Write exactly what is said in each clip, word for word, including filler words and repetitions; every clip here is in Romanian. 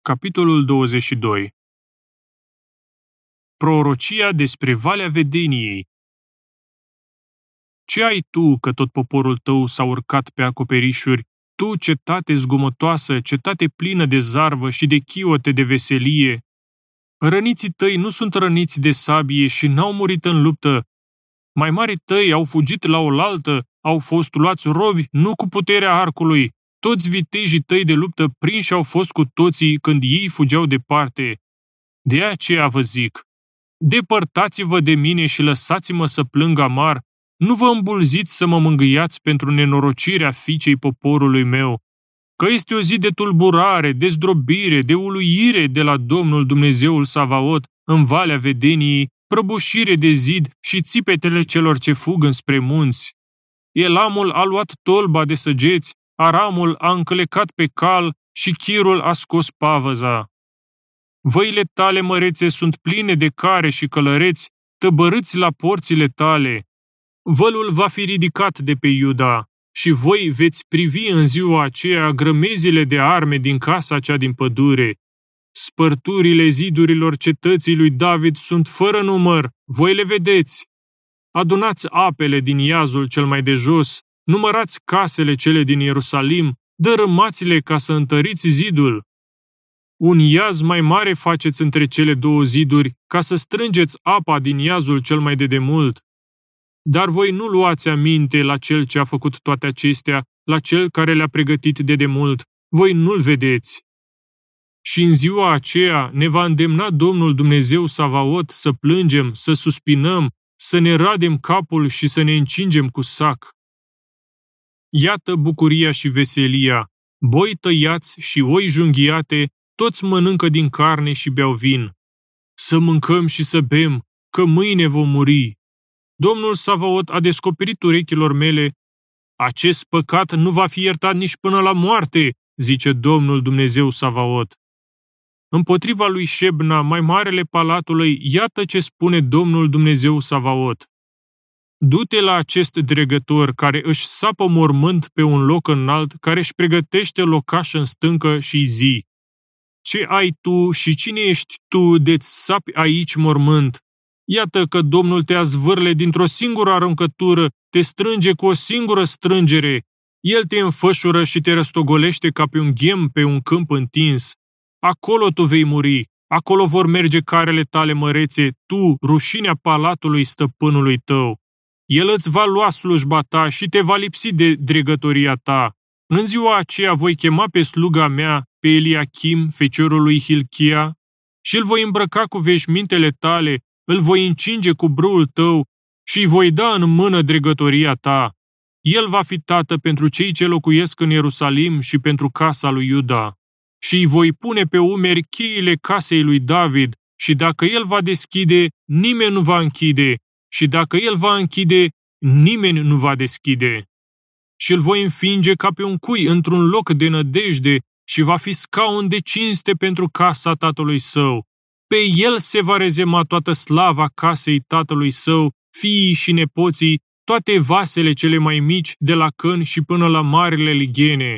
Capitolul douăzeci și doi. Prorocia despre Valea Vedeniei. Ce ai tu că tot poporul tău s-a urcat pe acoperișuri, tu, cetate zgomotoasă, cetate plină de zarvă și de chiote de veselie? Răniții tăi nu sunt răniți de sabie și n-au murit în luptă. Mai mari tăi au fugit la oaltă, au fost luați robi, nu cu puterea arcului. Toți vitejii tăi de luptă prinși au fost cu toții când ei fugeau departe. De aceea vă zic, depărtați-vă de mine și lăsați-mă să plâng amar, nu vă îmbulziți să mă mângâiați pentru nenorocirea fiicei poporului meu, că este o zi de tulburare, de zdrobire, de uluire de la Domnul Dumnezeul Savaot în Valea Vedeniei, prăbușire de zid și țipetele celor ce fug înspre munți. Elamul a luat tolba de săgeți, Aramul a încălecat pe cal și Chirul a scos pavăza. Văile tale mărețe sunt pline de care și călăreți, tăbărâți la porțile tale. Vălul va fi ridicat de pe Iuda și voi veți privi în ziua aceea grămezile de arme din casa cea din pădure. Spărturile zidurilor cetății lui David sunt fără număr, voi le vedeți. Adunați apele din iazul cel mai de jos, numărați casele cele din Ierusalim, dărâmați-le ca să întăriți zidul. Un iaz mai mare faceți între cele două ziduri, ca să strângeți apa din iazul cel mai de demult. Dar voi nu luați aminte la cel ce a făcut toate acestea, la cel care le-a pregătit de demult, voi nu-l vedeți. Și în ziua aceea ne va îndemna Domnul Dumnezeu Savaot să plângem, să suspinăm, să ne radem capul și să ne încingem cu sac. Iată bucuria și veselia, boi tăiați și oi junghiate, toți mănâncă din carne și beau vin. Să mâncăm și să bem, că mâine vom muri. Domnul Savaot a descoperit urechilor mele, acest păcat nu va fi iertat nici până la moarte, zice Domnul Dumnezeu Savaot. Împotriva lui Șebna, mai marele palatului, iată ce spune Domnul Dumnezeu Savaot. Du-te la acest dregător care își sapă mormânt pe un loc înalt, care își pregătește locaș în stâncă și zi. Ce ai tu și cine ești tu de-ți sapi aici mormânt? Iată că Domnul te azvârle dintr-o singură aruncătură, te strânge cu o singură strângere. El te înfășură și te răstogolește ca pe un ghem pe un câmp întins. Acolo tu vei muri, acolo vor merge carele tale mărețe, tu, rușinea palatului stăpânului tău. El îți va lua slujba ta și te va lipsi de dregătoria ta. În ziua aceea voi chema pe sluga mea, pe Eliachim, feciorul lui Hilchia, și îl voi îmbrăca cu veșmintele tale, îl voi încinge cu brâul tău și îi voi da în mână dregătoria ta. El va fi tată pentru cei ce locuiesc în Ierusalim și pentru casa lui Iuda. Și îi voi pune pe umeri cheile casei lui David, și dacă el va deschide, nimeni nu va închide, și dacă el va închide, nimeni nu va deschide. Și îl voi înfinge ca pe un cui într-un loc de nădejde și va fi scaun de cinste pentru casa tatălui său. Pe el se va rezema toată slava casei tatălui său, fiii și nepoții, toate vasele cele mai mici, de la căni și până la marile lighene.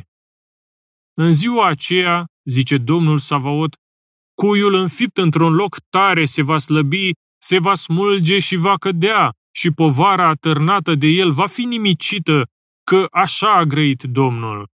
În ziua aceea, zice Domnul Savaot, cuiul înfipt într-un loc tare se va slăbi, se va smulge și va cădea, și povara atârnată de el va fi nimicită, că așa a grăit Domnul.